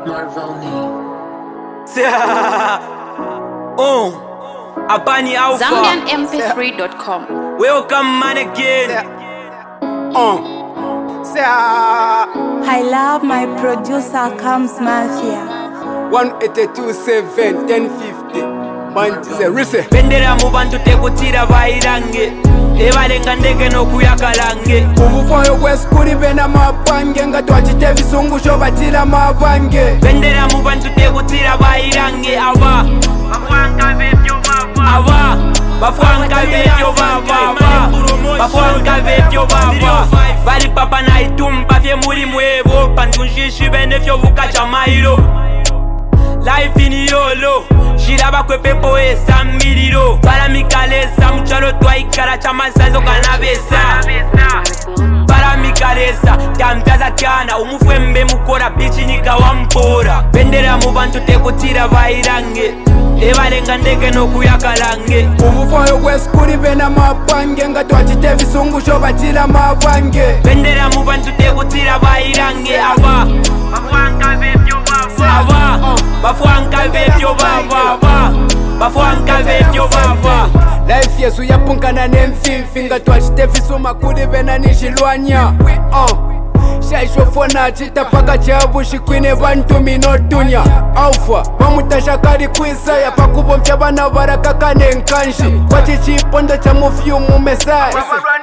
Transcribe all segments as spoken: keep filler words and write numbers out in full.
Marvoni. Oh, Abani Alpha. Zambian M P three dot com. Welcome man again. Uh, say, uh, I love my producer comes Mafia. one eight two seven ten fifty. Man, say, Risse. Bendera mu bantu tekutira bairange. Ebalenga ndeke nokuyakalange. Ubufayo bw'eskuli bena mabange nga twakita ebisungusho batira mabange. Bendera mu bantu tekutira bairange. Aba bafwanka bebyo baba. Aba bafwanka bebyo baba. Aba bafwanka bebyo baba. Bali papa na itumba vye muri mwebo. Pantunjishi bene vyo bukacha mailo. Life in yolo Shiraba kwe pepo esa miliro Para mikalesa Mchalo twa ikara chama sazo kanabesa Para mikalesa Tamtaza kiana Umufwe mbe mukora bichi nika wampora Bendera mubantu tekutira bairange Ebalenga ndeke no kuyakalange Ubufayo bw'eskuli bena mabange nga twakita ebisungusho batira mabange. Bendera mubantu tekutira bairange. Aba bafwanka bebyo baba. Aba bafwanka bebyo baba. Aba bafwanka bebyo baba. Life yesu yapunkana n'emfifi nga twakita ebisuma kuli bena nishilwanya. uh. Shaishofona chita paka chabushi kwine bantu minotunya. Alpha bamutasha kari kwisa pakubo mchabana baraka kane nkanshi kwachi chipondo cha mufyu mu mesai.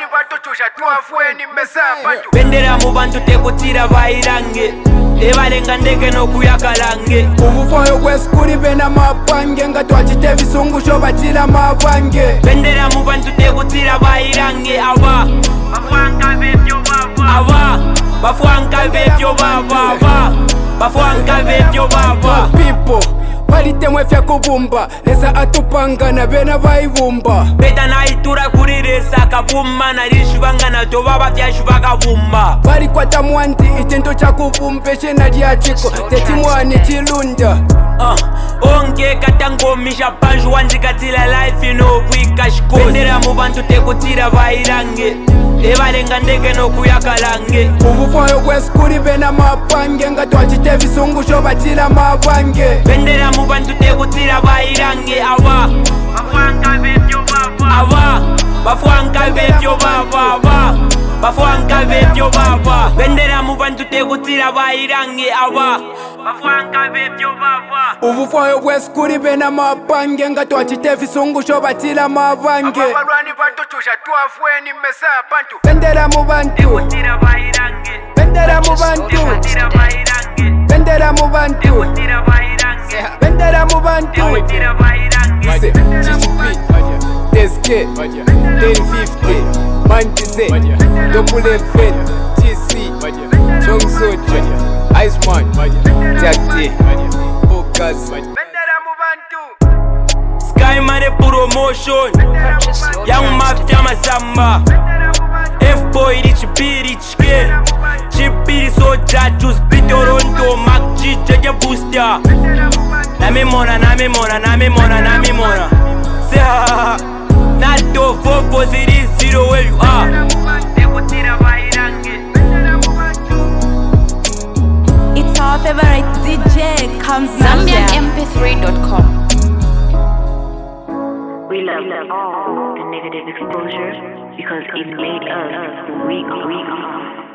Bendera mu bantu tekutira bairange. Ebalenga ndeke nokuyakalange. Ubufayo bw'eskuli bena mabange nga twakita ebisungusho batira mabange. Bendera mu bantu tekutira bairange. Aba bafwanka bebyo baba. Aba bafwanka bebyo baba. Aba bafwanka bebyo baba. People balitemwe fya kubumba lesa atupangana bena baibumba. Beta na itura kuri resa kabumba na rishubanga na tobaba fyashubaka bumba. Bali kwata mwanti itinto cha kubumbe shena lyachiko techimwani chilunda. Uh, onke katangomisha panju wanzikatila life ino bwikashiko. Bendera mu bantu tekutira bairange. Ebalenga ndeke nokuyakalange. Ubufayo bw'eskuli bena mabange nga twakita ebisungusho batira mabange. Bendera mu bantu tekutira bairange. Aba bafwanka bebyo baba. Aba bafwanka bebyo baba. Aba bafwanka bebyo baba. Bendera mu bantu tekutira bairange. Aba bafwanka bebyo baba. Ubufayo bw'eskuli bena mabange nga twakita ebisungusho batira mabange. Bendera mu bantu Tekutira bairange. Bendera mu bantu Tekutira bairange. Bendera mu bantu Tekutira bairange. Bendera mu bantu. Tekutira bairange. Say, G G P, S K, ten fifty, Mantize, Double Event, T C, Chong Soja, Iceman, Jack D, Focus. Bendera mu bantu. Sky Money Promotion. Young Mafia Mazamba. F-Boy Rich B Rich K. Chipiri Soja Juice B Toronto Mac G J Booster. Nami mona, nami mona, nami mona, nami mona. Say ha Nato four four zero zero where you are. Tekutira bairange. It's our favorite D J comes Zambian Mafia. M P three dot com. We love all the negative exposure because it made us who we are.